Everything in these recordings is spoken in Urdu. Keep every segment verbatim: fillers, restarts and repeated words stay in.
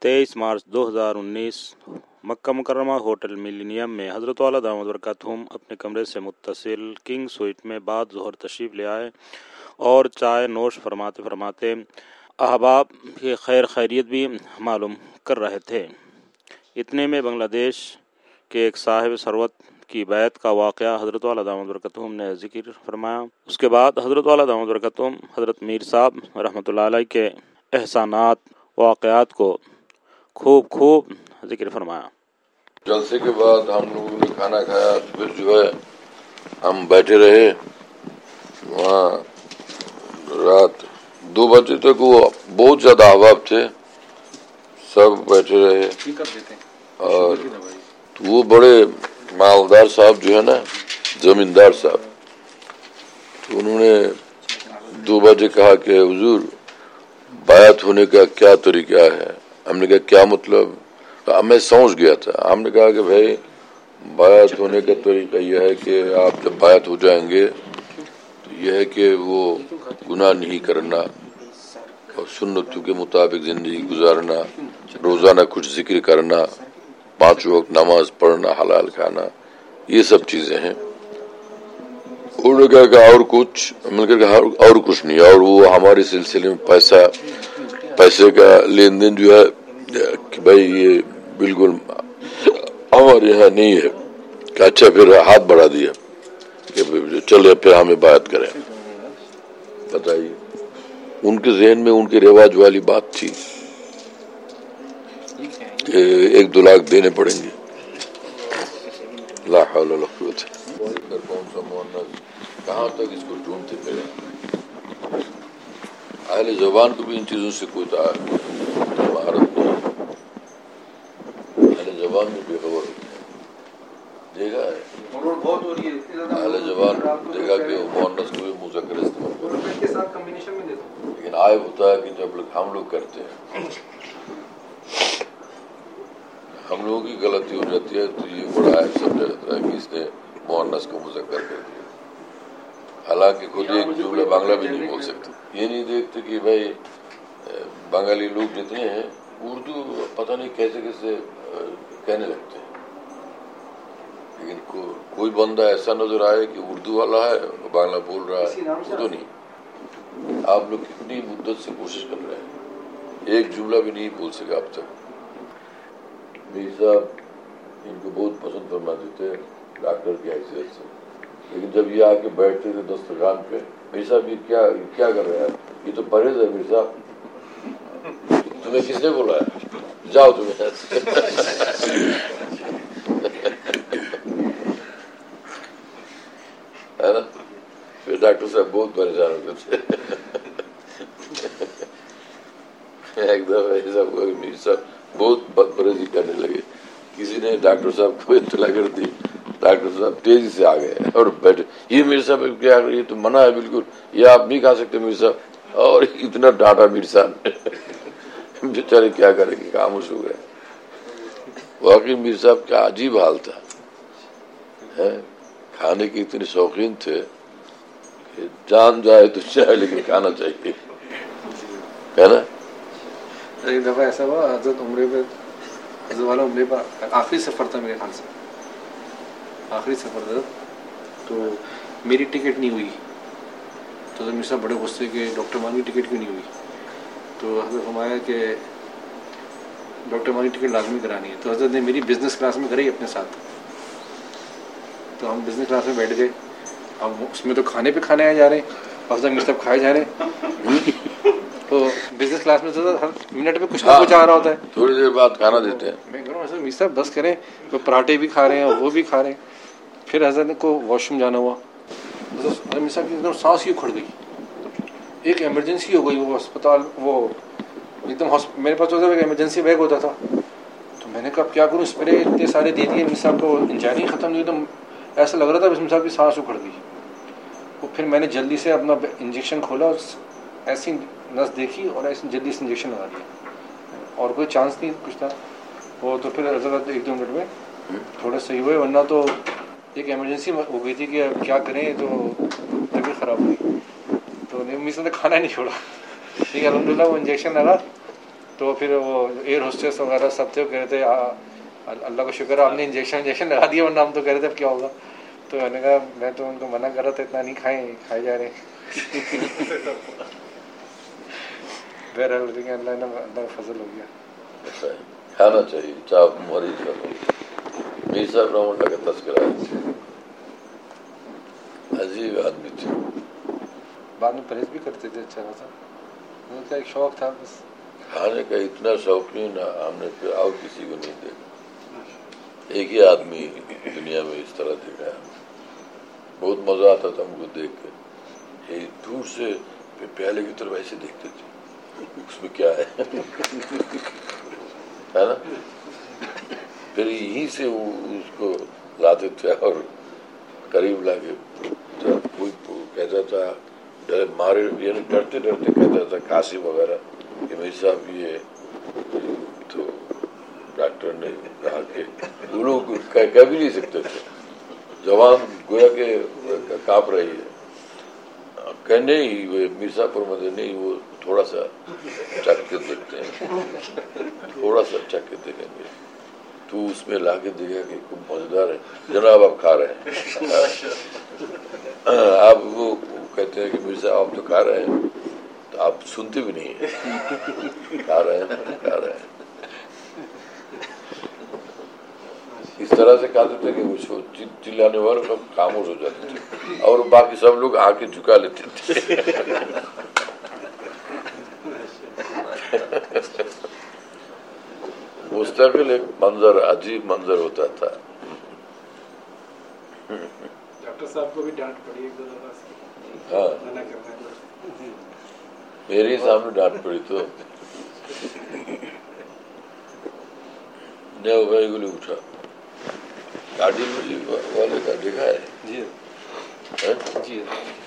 तेईस मार्च दो हज़ार उन्नीस मक्का मुकर्रमा होटल मिलेनियम में हज़रत वाला दामद बरकतहुम अपने कमरे से मुत्तसिल किंग स्वीट में बाद ज़ोहर तशरीफ़ ले आए और चाय नोश फरमाते फरमाते अहबाब की खैर खैरियत भी मालूम कर रहे थे। इतने में बांग्लादेश के एक साहिब सरवत की बैत का वाक़या हज़रत वाला दामद बरकतहुम ने ज़िक्र फरमाया। उसके बाद हज़रत वाला दामद बरकतहुम हज़रत मीर साहब रहमतुल्लाह अलैह के एहसानात वाक़यात को खूब खूब ज़िक्र फरमाया। जलसे के बाद हम लोगों ने खाना खाया, फिर जो है हम बैठे रहे वहाँ रात दो बजे तक। वो बहुत ज़्यादा अहबाब थे, सब बैठे रहे। और तो वो बड़े मालदार साहब जो है ना, जमींदार साहब, तो उन्होंने दो बजे कहा कि हुजूर बायात होने का क्या तरीका है। हमने कहा क्या मतलब? तो मैं समझ गया था। हमने कहा कि भाई बायात होने का तरीका यह है कि आप जब बायात हो जाएंगे तो यह है कि वो गुनाह नहीं करना और सुन्नतों के मुताबिक ज़िंदगी गुजारना, रोज़ाना कुछ जिक्र करना, पाँच वक्त नमाज पढ़ना, हलाल खाना, ये सब चीज़ें हैं। उन्होंने कहा कि और कुछ? मैंने कहा और कुछ नहीं। और वो हमारे सिलसिले में पैसा पैसे का लेन देन जो है कि भाई ये बिल्कुल हमारे यहाँ नहीं है। कि अच्छा, फिर हाथ बढ़ा दिया कि चले फिर हमें बात करें। बताइए, उनके ज़हन में उनके रिवाज वाली बात थी कि एक दो लाख देने पड़ेंगे। ला हौल वला कुव्वता। कौन सा मुअन्नस, कहाँ तक इसको ढूंढते फिरे। अहले ज़बान को भी इन चीज़ों से कोई महारत नहीं। अहले ज़बान में बेखबर होते हैं। देखा है अहले ज़बान देखा कि मुअन्नस को भी मुज़क्कर इस्तेमाल करते हैं, लेकिन आयब होता है कि जब लोग हम लोग करते हैं, हम लोगों की गलती हो जाती है तो ये बड़ा आयब समझा जाता है कि इसने मुअन्नस को मुज़क्कर कर दिया। हालांकि खुद एक जुमला बांग्ला भी नहीं बोल सकते। ये नहीं देखते कि भाई बंगाली लोग जितने हैं उर्दू पता नहीं कैसे कैसे कहने लगते हैं, लेकिन को, कोई बंदा ऐसा नजर आए कि उर्दू वाला है बांग्ला बोल रहा है, वो तो नहीं। आप लोग कितनी मुद्दत से कोशिश कर रहे हैं, एक जुमला भी नहीं बोल सके अब तक। मीर साहब इनको बहुत पसंद फरमाते थे डॉक्टर की हैसियत से, लेकिन जब ये आके बैठते थे दस्तरखान पे, मीर साहब ये क्या ये क्या कर रहे हैं, ये तो परहेज है मीर साहब, तुम्हें किसने बोला है, जाओ तुम्हें है ना। फिर डॉक्टर साहब बहुत परेशान होते थे। एक दफा ऐसा हुआ कि मीर साहब बहुत बदपरहेजी करने लगे। किसी ने डॉक्टर साहब को इत्तला कर दी, डॉक्टर साहब तेजी से आ गए और बैठे। ये मीर साहब क्या, ये तो मना है बिल्कुल, ये आप नहीं खा सकते मीर साहब। और इतना डांटा मीर साहब ने, बेचारे क्या करेंगे, खामोश हो गए। वाकई मीर साहब का अजीब हाल था, है? खाने के इतने शौकीन थे कि जान जाए तो चाहे लेकिन खाना चाहिए, है ना। एक दफा ऐसा हुआ, हजरत उम्रे पे हजरत वाला उम्रे पर आखिरी सफर था मेरे ख्याल से, आखिरी सफर था, तो मेरी टिकट नहीं हुई। तो मेरे साहब बड़े गुस्से के, डॉक्टर मान की टिकट क्यों नहीं हुई? तो हजरत फरमाया कि डॉक्टर मान की टिकट लाजमी करानी है। तो हजरत ने मेरी बिजनेस क्लास में कराई अपने साथ। तो हम बिजनेस क्लास में बैठ गए। अब उसमें तो खाने पे खाने आए जा रहे हैं, हजरत मेरे साहब खाए जा रहे हैं। तो बिजनेस क्लास में तो हर मिनट में कुछ ना कुछ आ रहा होता है, थोड़ी देर बाद खाना देते हैं। मैं कह रहा हूँ मीर साहब बस करें, वो पराठे भी खा रहे हैं और वो भी खा रहे हैं। फिर हजरत को वॉशरूम जाना हुआ, तो मीर साहब की एकदम सांस ही उखड़ गई, एक इमरजेंसी हो गई। वो अस्पताल, वो एकदम मेरे पास तो एक इमरजेंसी बैग होता था। तो मैंने कहा क्या करूँ, स्प्रे इतने सारे दे दिए, मीर साहब को इंजानी ख़त्म नहीं, एकदम ऐसा लग रहा था मीर साहब की सांस उखड़ गई। वो फिर मैंने जल्दी से अपना इंजेक्शन खोला, ऐसी नस देखी और ऐसे जल्दी से इंजेक्शन लगा दिया, और कोई चांस नहीं कुछ था वो। तो फिर हजरत एक दो मिनट में थोड़े सही हुए, वरना तो एक इमरजेंसी हो गई थी कि अब क्या करें, तो तबीयत ख़राब हुई। तो मिस ने खाना नहीं छोड़ा, ठीक है, अल्हम्दुलिल्लाह वो इंजेक्शन लगा تو پھر وہ ایئر ہوسٹس وغیرہ سب تھے، وہ کہہ رہے تھے اللہ کا شکر ہے آپ نے انجیکشن انجیکشن لگا دیا، ورنہ ہم تو کہہ رہے تھے اب کیا ہوگا. تو میں نے کہا میں تو ان کو منع کر رہا تھا اتنا نہیں کھائیں، کھائے جا رہے ہیں. بہرحال لیکن اللہ نے اللہ کا فضل ہو گیا. ایسا ہے کھانا چاہیے چاہے مریض کا ہو. میر صاحب رحمۃ اللہ کا تذکرہ ہے، عجیب آدمی تھے. بعد میں پرہیز بھی کرتے تھے اچھا خاصا. ان کا ایک شوق تھا بس کھانے کا اتنا شوقین ہم نے پھر اور کسی کو نہیں دیکھا. ایک ہی آدمی دنیا میں اس طرح دیکھا ہے. بہت مزہ آتا تھا ہم کو دیکھ کے. یہ دور سے پیالے کی طرف ایسے دیکھتے تھے اس میں کیا ہے ہے نا. پھر یہیں سے وہ اس کو لاتے تھے اور قریب لا کے کوئی کہتا تھا ڈر مارے یعنی ڈرتے ڈرتے کہتا تھا قاسم وغیرہ کہ میری صاحب یہ تو ڈاکٹر نے کہا کہ وہ لوگ کہہ بھی نہیں سکتے تھے. زبان گویا کہ کانپ رہی ہے کہ نہیں وہ میر صاحب پر مدد نہیں، وہ تھوڑا سا چکھ کے دیکھتے ہیں، تھوڑا سا چکھ کے دیکھیں گے تو اس میں لا کے دیکھا کہ خوب مزیدار ہے جناب آپ کھا رہے ہیں. آپ وہ کہتے ہیں کہ میر صاحب آپ تو کھا رہے ہیں تو آپ سنتے بھی نہیں ہیں، کھا رہے ہیں کھا رہے ہیں. اس طرح سے کہتے تھے کہ وہ چلانے والے سب خاموش ہو جاتے تھے اور باقی سب لوگ آ کے جھکا لیتے تھے. مستقل ایک منظر عجیب منظر ہوتا تھا. ڈاکٹر صاحب کو بھی ڈانٹ پڑی ایک دو دفعہ. ہاں میرے سامنے ڈانٹ پڑی تو نیو بھائی گلی اٹھا. گاڑی والے کا دیکھا ہے جی جی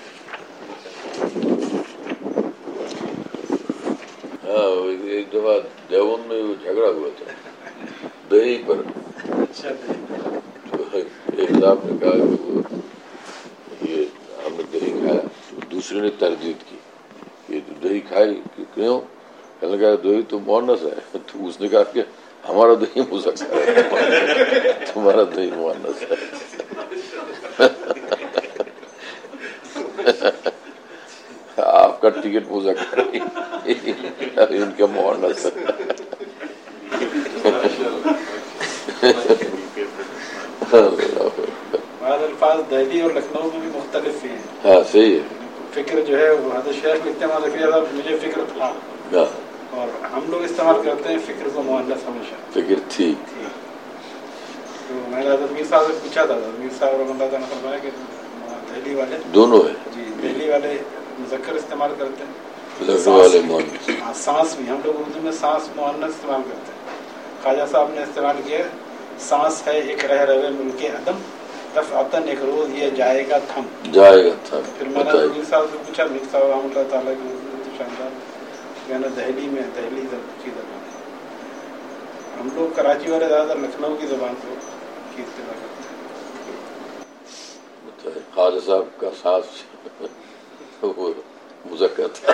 ہاں ایک دفعہ دیوبند میں وہ جھگڑا ہوا تھا دہی پر. ایک صاحب نے کہا کہ وہ یہ ہم نے دہی کھایا، دوسرے نے تردید کی یہ دہی کھائی کیوں؟ کہنے لگا دہی تو مؤنث ہے. تو اس نے کہا کہ ہمارا دہی مذکر ہے تمہارا دہی مؤنث ہے. آپ کا ٹکٹ مذکر ہے ان کا مؤنث ہے. بعض الفاظ دہلی اور لکھنؤ میں بھی مختلف ہیں. ہاں صحیح ہے. فکر جو ہے وہ حضرت شیخ لکھتے ہیں ماذا مجھے فکر تھا، اور ہم لوگ استعمال کرتے ہیں فکر کو مؤنث ہمیشہ. فکر تھی. تو میں نے حضرت میر صاحب سے پوچھا تھا، میر صاحب رحمۃ اللہ تعالیٰ فرمایا کہ دہلی والے دونوں ہیں. جی دہلی والے مذکر استعمال کرتے ہیں، لکھنؤ والے مؤنث. سانس بھی ہم لوگ اردو میں سانس مؤنث استعمال کرتے ہیں. خواجہ صاحب نے استعمال کیا سانس ہے ایک رہ روے ملک عدم دفعتاً ایک روز یہ جائے گا تھم جائے گا تھم. پھر میں نے میر صاحب سے پوچھا، میر صاحب رحمۃ اللہ تعالیٰ کی تو شاندار، میں نے دہلی میں دہلی کی زبان ہے. ہم لوگ کراچی والے زیادہ تر لکھنؤ کی زبان کو کی استعمال کرتے ہیں. خواجہ صاحب کا سانس وہ مذکر تھا.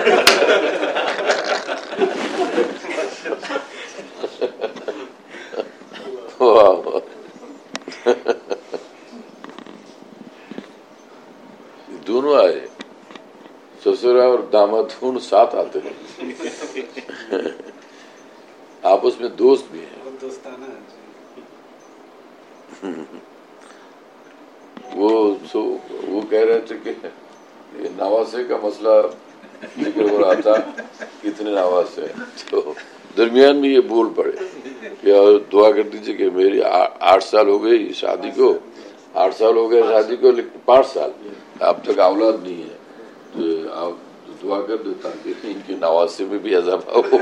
دونوں آئے سسرا اور داماد دونوں ساتھ آتے ہیں، آپس میں دوست بھی ہیں. دوستانہ وہ سو وہ کہہ رہے تھے کہ یہ نواسے کا مسئلہ ذکر ہو رہا تھا کتنے نواسے ہیں، تو درمیان میں یہ بول پڑے کہ دعا کر دیجیے کہ میری آٹھ سال ہو گئی شادی کو، آٹھ سال ہو گئے شادی کو لیکن پانچ سال اب تک اولاد نہیں ہے، تو آپ دعا کر دو تاکہ ان کے نواسے میں بھی اضافہ ہو،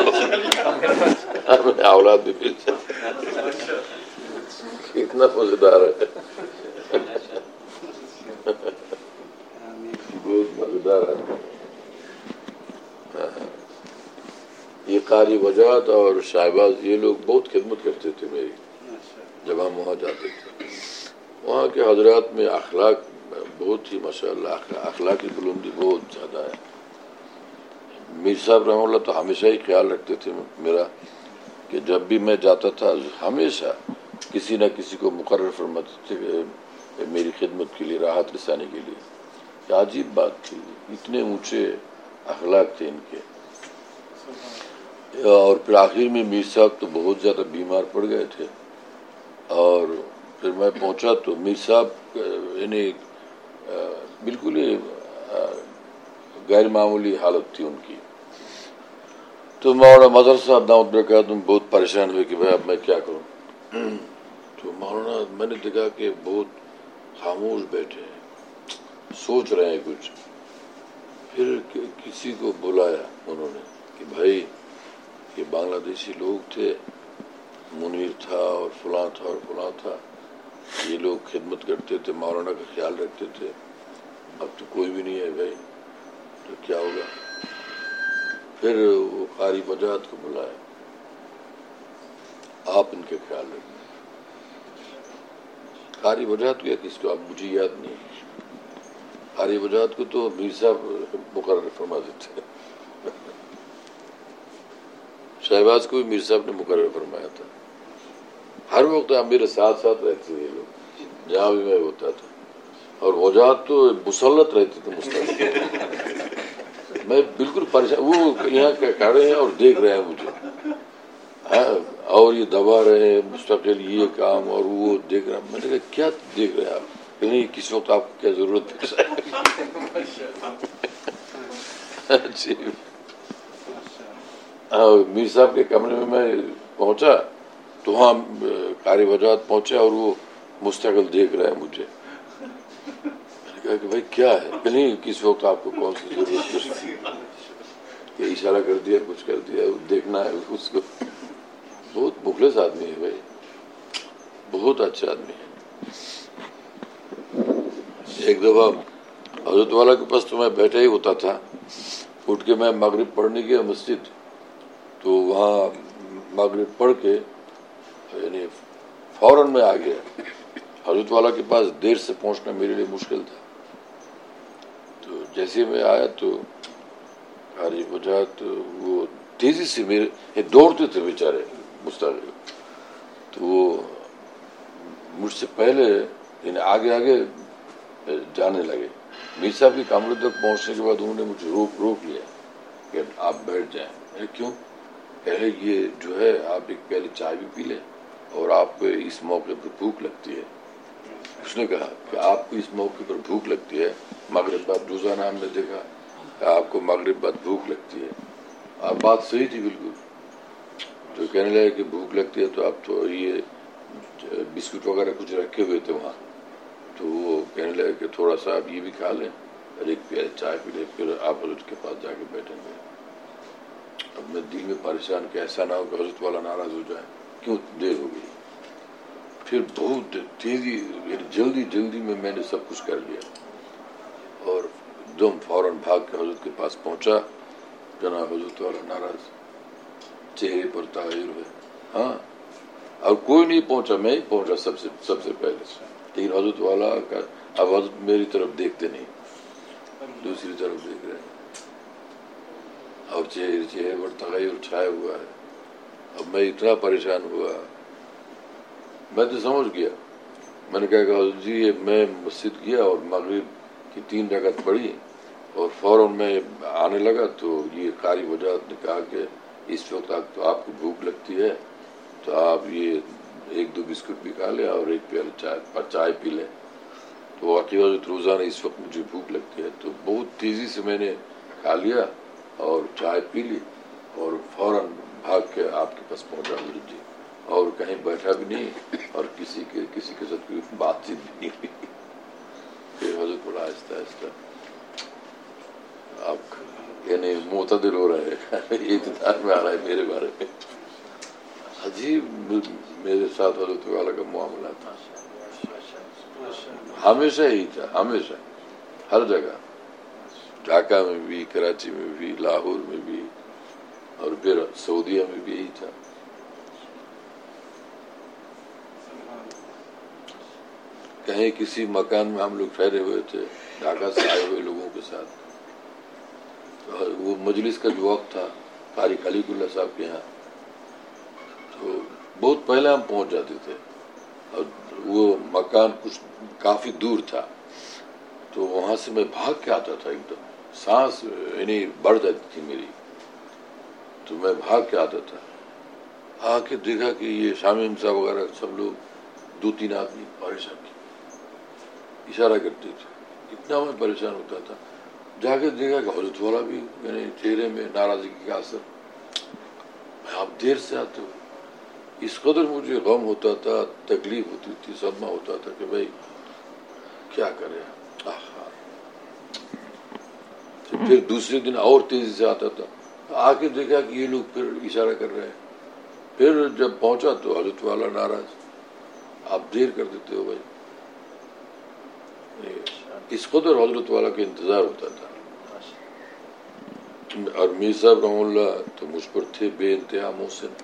ہمیں اولاد بھی مل جائے. کتنا مزیدار ہے، بہت مزیدار ہے. یہ قاری وجاہت اور شہباز یہ لوگ بہت خدمت کرتے تھے میری جب ہم وہاں جاتے تھے. وہاں کے حضرات میں اخلاق بہت ہی ماشاء اللہ اخلاقی بلندی بہت زیادہ ہے. میر صاحب رحمہ اللہ تو ہمیشہ ہی خیال رکھتے تھے میرا کہ جب بھی میں جاتا تھا ہمیشہ کسی نہ کسی کو مقرر فرماتے تھے کہ میری خدمت کے لیے، راحت رسانی کے لیے. کیا عجیب بات تھی، اتنے اونچے اخلاق تھے ان کے. اور پھر آخر میں میر صاحب تو بہت زیادہ بیمار پڑ گئے تھے، اور پھر میں پہنچا تو میر صاحب یعنی بالکل ہی غیر معمولی حالت تھی ان کی. تو مولانا مظہر صاحب دعوت برکاتہم بہت پریشان ہوئے کہ بھائی اب میں کیا کروں. تو مولانا میں نے دیکھا کہ بہت خاموش بیٹھے ہیں، سوچ رہے ہیں کچھ. پھر کسی کو بلایا انہوں نے کہ بھائی یہ بنگلہ دیشی لوگ تھے، منیر تھا اور فلاں تھا اور فلاں تھا، یہ لوگ خدمت کرتے تھے، مولانا کا خیال رکھتے تھے، اب تو کوئی بھی نہیں ہے بھائی، تو کیا ہوگا. پھر وہ قاری وجاہت کو بلایا، آپ ان کے خیال رکھیں. قاری وجاہت یا کس کو اب مجھے یاد نہیں. قاری وجاہت کو تو میر صاحب مقرر فرما دیتے. شہباز کو بھی میر صاحب نے مقرر فرمایا تھا. ہر وقت آپ میرے ساتھ ساتھ رہتے تھے یہ لوگ، جہاں بھی میں ہوتا تھا. اور وجاہت تو مسلط رہتے تھے مستقل. میں بالکل پریشان، وہ یہاں کھڑے ہیں اور دیکھ رہے ہیں مجھے، اور یہ دبا رہے ہیں مستقل یہ کام، اور وہ دیکھ رہا. میں نے کہا کیا دیکھ رہے ہیں آپ؟ کہ نہیں کسی وقت آپ کو کیا ضرورت پیش آئے. میر صاحب کے کمرے میں میں پہنچا تو وہاں قاری وجاہت پہنچے اور وہ مستقل دیکھ رہے ہیں مجھے. میں نے کہا کہ بھائی کیا ہے؟ کہ نہیں کس وقت آپ کو کون سی ضرورت پیش آئی. کہ اشارہ کر دیا، کچھ کر دیا، دیکھنا ہے اس کو. بہت مخلص آدمی ہے بھائی، بہت اچھا آدمی ہے. ایک دفعہ حضرت والا کے پاس تو میں بیٹھا ہی ہوتا تھا. اٹھ کے میں مغرب پڑھنے گیا مسجد، تو وہاں مغرب پڑھ کے یعنی فوراً میں آ گیا. حضرت والا کے پاس دیر سے پہنچنا میرے لیے مشکل تھا. تو جیسے میں آیا تو قاری وجاہت وہ تیزی سے میرے دوڑتے تھے بیچارے مستقل. تو وہ مجھ سے پہلے یعنی آگے آگے جانے لگے. میر صاحب کے کمرے تک پہنچنے کے بعد انہوں نے مجھے روک روک لیا کہ آپ بیٹھ جائیں. میں کیوں؟ کہے یہ جو ہے آپ ایک پیالی چائے بھی پی لیں، اور آپ کو اس موقع پر بھوک لگتی ہے. اس نے کہا کہ آپ کو اس موقع پر بھوک لگتی ہے، مغرب بعد روزانہ ہم نے دیکھا کہ آپ کو مغرب بعد بھوک لگتی ہے. آپ بات صحیح تھی بالکل. تو کہنے لگے کہ بھوک لگتی ہے تو آپ تو یہ بسکٹ وغیرہ کچھ رکھے ہوئے تھے وہاں، تو وہ کہنے لگے کہ تھوڑا سا آپ یہ بھی کھا لیں اور ایک پیالے چائے پی لیں، پھر آپ حضرت کے پاس جا کے بیٹھیں گے. اب میں دل میں پریشان کہ ایسا نہ ہو کہ حضرت والا ناراض ہو جائے، کیوں دیر ہو گئی. پھر بہت تیزی جلدی جلدی میں میں نے سب کچھ کر لیا، اور دم فوراً بھاگ کے حضرت کے پاس پہنچا. جناب حضرت والا ناراض، چہرے پر تغیر ہوئے. ہاں، اور کوئی نہیں پہنچا، میں ہی پہنچا سب سے سب سے پہلے. لیکن حضرت والا کا اب حضرت میری طرف دیکھتے نہیں، دوسری طرف دیکھ رہے ہیں، اور چہرے چہرے پر تغیر چھایا ہوا ہے. اب میں اتنا پریشان ہوا، میں تو سمجھ گیا. میں نے کہا کہ حضرت جی میں مسجد گیا اور مغرب کی تین رکعت پڑھی، اور فوراً میں آنے لگا تو یہ قاری وجاہت نے کہا کہ اس وقت تو آپ کو بھوک لگتی ہے تو آپ یہ ایک دو بسکٹ بھی کھا لیں اور ایک پیالے چائے چائے پی لیں. تو واقعی حضرت روزانہ اس وقت مجھے بھوک لگتی ہے. تو بہت تیزی سے میں نے کھا لیا اور چائے پی لی، اور فوراً بھاگ کے آپ کے پاس پہنچا حضرت جی. اور کہیں بیٹھا بھی نہیں، اور کسی کے کسی کے ساتھ کوئی بات چیت بھی نہیں ہوئی. پھر حضرت بڑا آہستہ آہستہ آپ یعنی معتدل ہو رہے ہیں، اعتدال میں آ رہا ہے میرے بارے میں. عجیب میرے ساتھ حضرت والا کا معاملہ تھا، ہمیشہ ہی تھا، ہمیشہ ہر جگہ. ڈھاکہ میں بھی، کراچی میں بھی، لاہور میں بھی، اور پھر سعودیہ میں بھی یہی تھا. کہیں کسی مکان میں ہم لوگ ٹھہرے ہوئے تھے ڈھاکہ سے آئے ہوئے لوگوں کے ساتھ، تو وہ مجلس کا جو وقت تھا قاری خلیق اللہ صاحب کے یہاں، تو بہت پہلے ہم پہنچ جاتے تھے، اور وہ مکان کچھ کافی دور تھا، تو وہاں سے میں بھاگ کے آتا تھا، ایک دم سانس یعنی بڑھ جاتی تھی میری، تو میں بھاگ کے آتا تھا. آ کے دیکھا کہ یہ شامم صاحب وغیرہ سب لوگ دو تین آدمی پریشان کی اشارہ کرتے تھے، اتنا میں پریشان ہوتا تھا. جا کے دیکھا کہ حضرت والا بھی یعنی چہرے میں ناراضگی کا اثر، میں آپ دیر سے آتے ہو. اس قدر مجھے غم ہوتا تھا، تکلیف ہوتی تھی، صدمہ ہوتا تھا کہ بھائی کیا کرے. پھر دوسرے دن اور تیزی سے آتا تھا، آ کے دیکھا کہ یہ لوگ پھر اشارہ کر رہے ہیں. پھر جب پہنچا تو حضرت والا ناراض، آپ دیر کر دیتے ہو بھائی. اس قدر حضرت والا کا انتظار ہوتا تھا. اور میر صاحب رحمہ اللہ تو مجھ پر تھے بے انتہا محسن،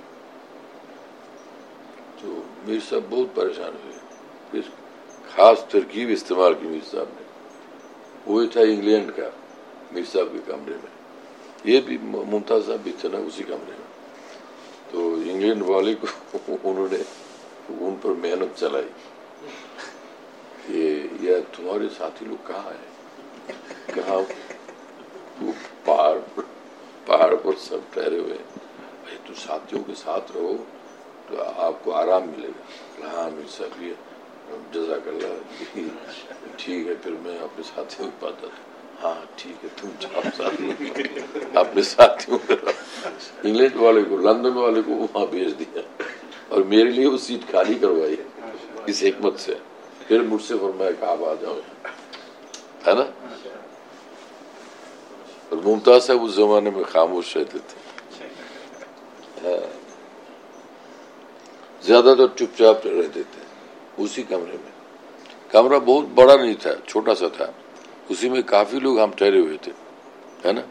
تو میر صاحب بہت پریشان ہوئے. پھر خاص ترکیب استعمال کی میر صاحب نے، وہی تھا انگلینڈ کا میر صاحب کے کمرے میں، یہ بھی ممتاز صاحب بھی تھے نا اسی کمرے میں. تو انگلینڈ والے کو انہوں نے ان پر محنت چلائی کہ یہ تمہارے ساتھی لوگ کہاں ہیں، کہاں وہ پہاڑ پر پہاڑ پر سب ٹھہرے ہوئے ہیں. بھائی تو ساتھیوں کے ساتھ رہو تو آپ کو آرام ملے گا. ہاں میر صاحب یہ جزاک اللہ، ٹھیک ہے. پھر میں اپنے ساتھیوں کے پاس تھا، ہاں ٹھیک ہے تم جاؤ ساتھی اپنے ساتھیوں کے انگلینڈ والے کو لندن والے کو وہاں بھیج دیا، اور میرے لیے وہ سیٹ خالی کروائی اس حکمت سے. پھر مجھ سے فرمایا کہ آپ آ جاؤ، ہے نا. اور ممتاز صاحب اس زمانے میں خاموش رہتے تھے، زیادہ تر چپ چاپ رہتے تھے اسی کمرے میں. کمرہ بہت بڑا نہیں تھا، چھوٹا سا تھا، اسی میں کافی لوگ ہم ٹھہرے ہوئے تھے، ہے نا.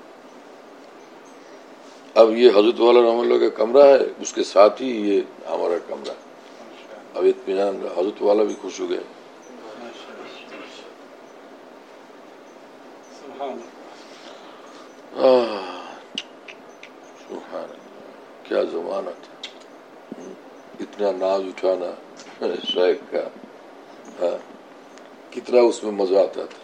اب یہ حضرت والا رحمہ اللہ کا کمرہ ہے، اس کے ساتھ ہی یہ ہمارا کمرہ. اب اطمینان، حضرت والا بھی خوش ہو گئے. کیا زمانہ تھا، اتنا ناز اٹھانا شیخ کا، کتنا اس میں مزہ آتا تھا.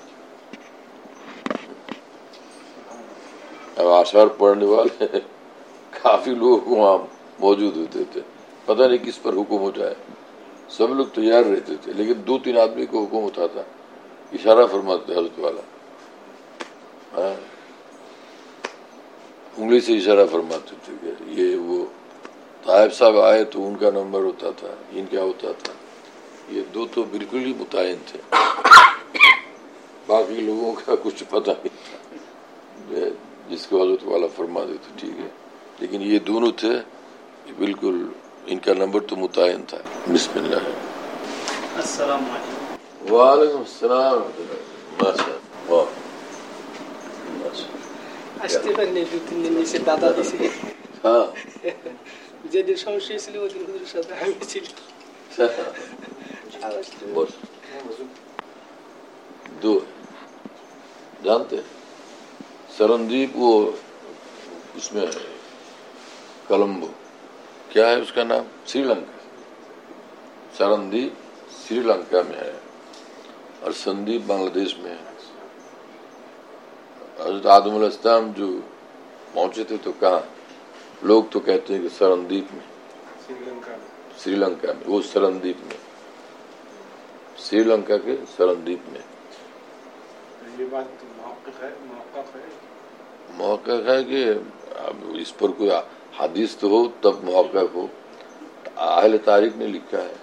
اب آثار پڑھنے والے کافی لوگ وہاں موجود ہوتے تھے، پتہ نہیں کس پر حکم ہو جائے. سب لوگ تیار رہتے تھے، لیکن دو تین آدمی کو حکم ہوتا تھا، اشارہ فرماتے حضرت والا، ہاں انگلی سے اشارہ فرماتے تھے کہ یہ وہ طائب صاحب آئے تو ان کا نمبر ہوتا تھا، ان کیا ہوتا تھا. یہ دو تو بالکل ہی متعین تھے، باقی لوگوں کا کچھ پتہ نہیں تھا. جس کو حضرت والا فرما دیتے ٹھیک ہے، لیکن یہ دونوں تھے بالکل، ان کا نمبر تو متعین تھا. بسم اللہ. السلام علیکم. وعلیکم السلام. ماشاء اللہ. আসতে পারিনি দু তিন দিন এসে দাদা দিছে। হ্যাঁ, যেদিন সমস্যা ছিল ওই দিন হুজুরের সাথে আমি ছিল। बस दो जानते हैं सरनदीप, वो उसमें है कोलंबो, क्या है उसका नाम, श्रीलंका. सरनदीप श्रीलंका में है और संदीप बांग्लादेश में है. हज़रत आदम अलैहिस्सलाम जो पहुंचे थे तो कहाँ, लोग तो कहते हैं कि सरनदीप में, श्रीलंका में, श्रीलंका में, वो सरनदीप में, श्रीलंका के सरनदीप में. ये बात तो मौक़िफ़ है, मौक़िफ़ है, मौक़िफ़ है कि अब इस पर कोई हदीस तो हो तब मौक़िफ़ हो. अहले तारीख ने लिखा है,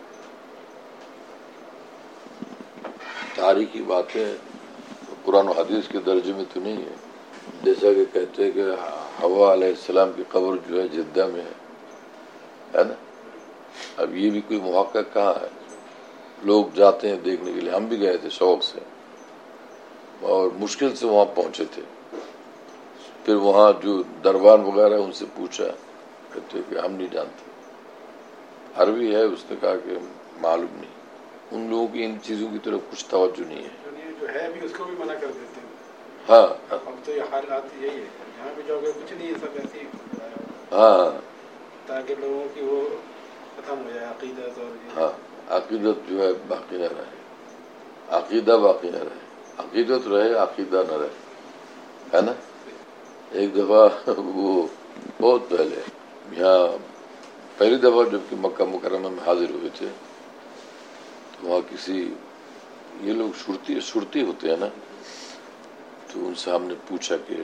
तारीखी बातें कुरान और हदीस के दर्जे में तो नहीं है. जैसा कि कहते हैं कि हवा अलैहिस्सलाम की कब्र जो है जिद्दा में है, है ना. अब ये भी कोई मुहक्कक कहाँ है, लोग जाते हैं देखने के लिए. हम भी गए थे शौक से और मुश्किल से वहाँ पहुँचे थे. फिर वहाँ जो दरबान वगैरह उनसे पूछा, कहते कि हम नहीं जानते. अरबी है, उसने कहा कि मालूम नहीं. उन लोगों की इन चीज़ों की तरफ कुछ तवज्जो नहीं है. जो है भी उसको भी मना कर देते हैं. ہاں اب تو یہ حالات یہی ہے، یہاں پہ جو کچھ نہیں ہے، سب ایسے ہی ہاں تاکہ لوگوں کی وہ ختم ہو جائے عقیدت اور ہاں عقیدت جو ہے باقی نہ رہے، عقیدہ باقی نہ رہے، عقیدت رہے عقیدہ نہ رہے، ہے نا. ایک دفعہ وہ بہت پہلے یہاں پہلی دفعہ جب کہ مکہ مکرمہ میں حاضر ہوئے تھے تو وہاں کسی یہ لوگ شرطی شرطی ہوتے ہیں نا، تو ان سے ہم نے پوچھا کہ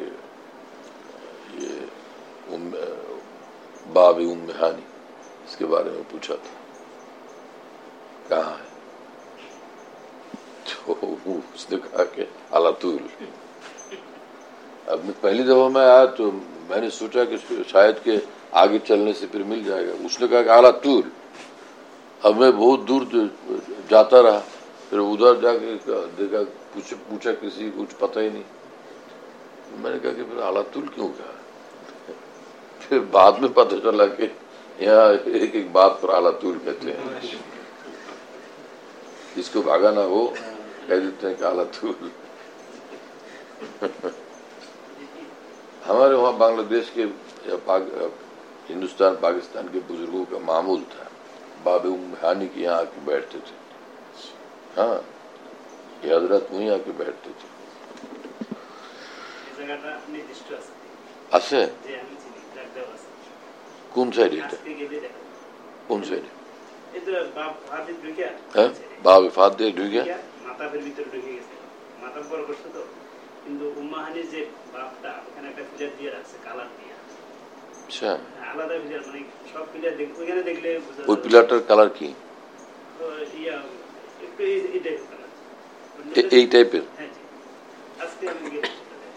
یہ ام باب ام ہانی اس کے بارے میں پوچھا تھا کہاں ہے، تو اس نے کہا کہ علاتول. اب میں پہلی دفعہ میں آیا تو میں نے سوچا کہ شاید کہ آگے چلنے سے پھر مل جائے گا. اس نے کہا کہ علاتول. اب میں بہت دور جاتا رہا، پھر ادھر جا کے دیکھا پوچھا کسی کچھ پتہ ہی نہیں. میں نے کہا کہ پھر علاتول کیوں کہا. پھر بعد میں پتہ چلا کہ یہاں ایک ایک بات پر علاتول کہتے ہیں، جس کو بھاگا نہ ہو کہہ دیتے ہیں کہ علاتول. ہمارے وہاں بنگلہ دیش کے ہندوستان پاکستان کے بزرگوں کا معمول تھا، باب ام ہانی کے یہاں آ کے بیٹھتے تھے. ہاں یہ حضرت وہیں آ کے بیٹھتے تھے. আছে কোন সাইডে এটা কোন সাইডে হ্যাঁ বাবা ফাঁদ দিয়ে ঢুকে মাথার ভিতরে ঢুকে গেছে, মাথার বড় করছে তো, কিন্তু উম্মাহানির যে বাপটা ওখানে একটা ফিলার দিয়ে রাখছে কালার দিয়ে, আচ্ছা আলাদা ফিলার, মানে সব ফিলার ওইখানে দেখলে ওই পিলারটার কালার কি ইয়া একটু এই টাইপের কালার, এই টাইপের. হ্যাঁ জি আজকে আমি গেছি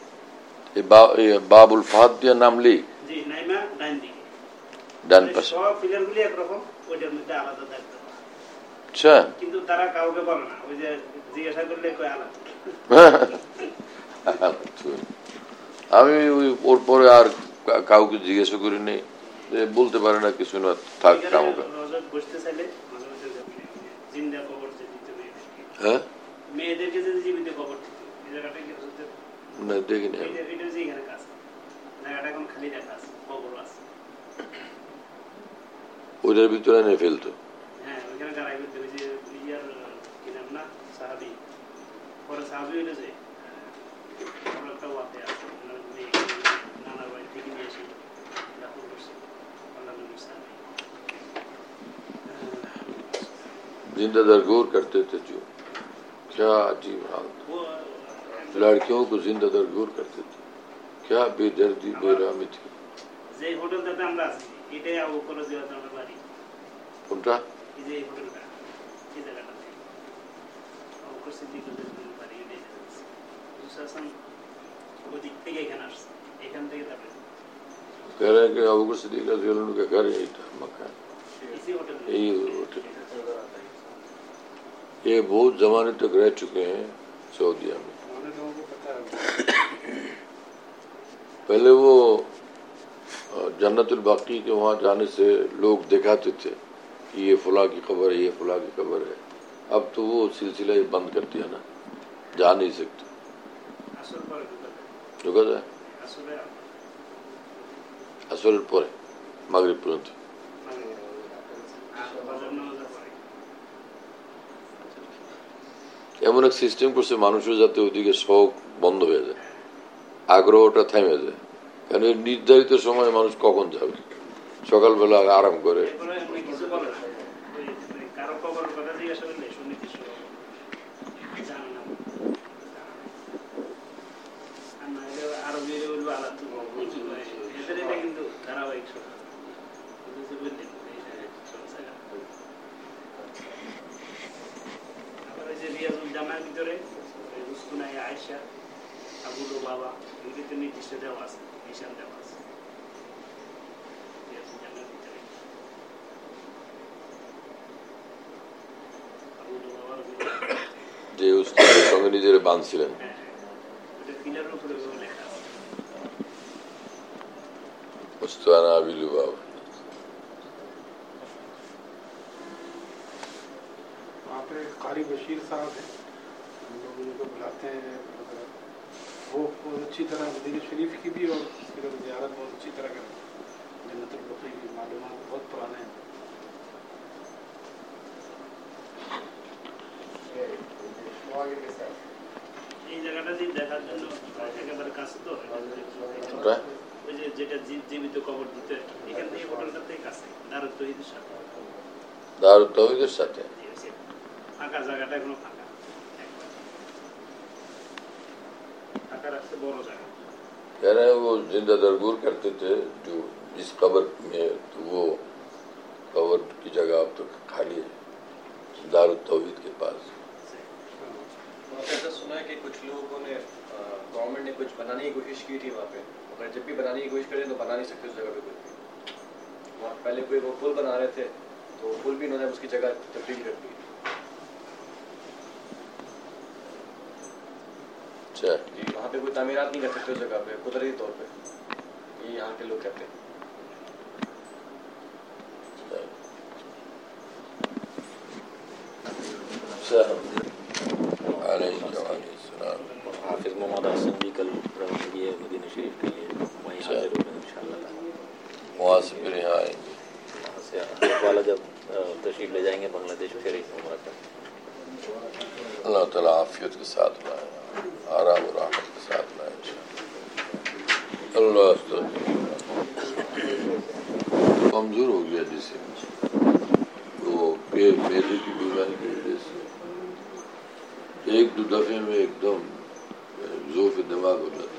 বাবুল ফাহাদ দিয়ে নামলি জি নাইমা ডান দিকে ডান পাশে সব ফিলার গুলি একরকম, ওইটার মধ্যে আলাদা থাকতে হবে. আচ্ছা কিন্তু তারা কাউকে বলে না, ওই যে জিজ্ঞাসা করলে কই আলাদা. আমি ওই ওর পরে আর কাউকে জিজ্ঞাসা করি নেই, বলতে পারে না কিছু না থাক কাম. বসতে চাইলে জিন্দা কবর যে দিতে, হ্যাঁ মেয়েদেরকে যদি জীবিত কবর দিত, এই জায়গাটা কি না দেখিনি এটা যে এখানে কাজ জায়গাটা এখন খালি রাখা আছে, কবর আছে, ওইটার ভিতরে এনে ফেলতো. হ্যাঁ ওইখানে গাড়াই করতে ওই যে ইয়ার কি নাম না সাহাবি, পরে সাহাবি হইলো যে একটা ওয়াতে আছে নানার বাড়ি থেকে নিয়ে এসে দাফন করছে আল্লাহ নবী সাহাবি. زندہ درگور کرتے تھے جو کیا عجیب حال تھا. لڑکیوں کو زندہ درگور کرتے تھے. کیا بے دردی بے رحمی تھی. যে হোটেলটাতে আমরা আছি এটাই আবু বকর রাদিয়াল্লাহু আনহুর বাড়ি. কোনটা এই যে হোটেলটা এই জায়গাটাতে আবু বকর সিদ্দিকের বাড়ি, এটাই শাসন ওদিক থেকে এখানে আসছে, এখান থেকে তারপরে کہہ رہے ہیں کہ ابو بکر صدیق رضی اللہ عنہ کا گھر یہی تھا مکہ، اسی ہوٹل میں یہی ہوٹل. یہ بہت زمانے تک رہ چکے ہیں سعودیہ میں. پہلے وہ جنت الباقی کے وہاں جانے سے لوگ دکھاتے تھے کہ یہ فلاں کی قبر ہے، یہ فلاں کی قبر ہے. اب تو وہ سلسلہ بند کر دیا نا، جا نہیں سکتے. ঢোকা যায় আসরের পরে মাগরিব পর্যন্ত. এমন এক সিস্টেম করছে মানুষের যাতে ওদিকে শখ বন্ধ হয়ে যায়, আগ্রহটা থেমে যায়. কারণ এর নির্ধারিত সময় মানুষ কখন যাবে, সকালবেলা আরাম করে. জামার ভিতরে রুস্তুনাই আয়েশা আবু বাবা এগুলিতে নির্দিষ্ট দেওয়া আছে, নিশান দেওয়া আছে জামার ভিতরে. আবু বাবার যে উস্তাদের সঙ্গে নিজেরা বাঁধছিলেন, ওটা পিলারের উপরে লেখা আছে উস্তানা আবিলু বাবা. وہاں پہ قاری بشیر صاحب ہیں، ہم لوگ ان کو بلاتے ہیں وہ بہت اچھی طرح مدینہ شریف کی بھی اور پھر زیارت بہت اچھی طرح کریں. جنت البقیع کی معلومات بہت پرانے ہیں. এই জায়গাটা যে দেখার জন্য একেবারে কাছে তো ওই যে যেটা জীবিত কবর দিতে এখান থেকে হোটেলটা থেকে কাছে দারুত তৌহিদের সাথে দারুত তৌহিদের সাথে ফাঁকা জায়গাটা এখনো ফাঁকা ফাঁকা রাখতে বড় জায়গা. کہہ رہے ہیں وہ زندہ درگور کرتے تھے جو جس قبر میں تو وہ قبر کی جگہ اب تو خالی ہے دارالتوحید کے پاس. ایسا سنا ہے کہ کچھ لوگوں نے گورنمنٹ نے کچھ بنانے کی کوشش کی تھی وہاں پہ, اگر جب بھی بنانے کی کوشش کریں تو بنا نہیں سکتے اس جگہ پہ کچھ بھی. وہاں پہلے کوئی وہ پل بنا رہے تھے تو وہ پل بھی انہوں نے اس کی جگہ تبدیل کر دی. اچھا جی وہاں پہ کوئی تعمیرات نہیں کر سکتے اس جگہ پہ قدرتی طور پہ, یہ یہاں کے لوگ کہتے ہیں. حافظ محمد حسن بھی کل روانگی ہے مدینہ شریف کے لیے, وہیں حاضر ہوگا ان شاء اللہ تعالیٰ. وہاں سے پھر یہاں آئیں گے. وہاں سے والا جب تشریف لے جائیں گے بنگلہ دیش پھر عمرہ کا. اللہ تعالیٰ عافیت کے ساتھ لائے, آرام و راحت کے ساتھ لائے. اللہ کمزور ہو گیا جسے وہ میدے کی بیماری کی وجہ سے ایک دو دفعے میں ایک دم ذوف دماغ ہو جاتا.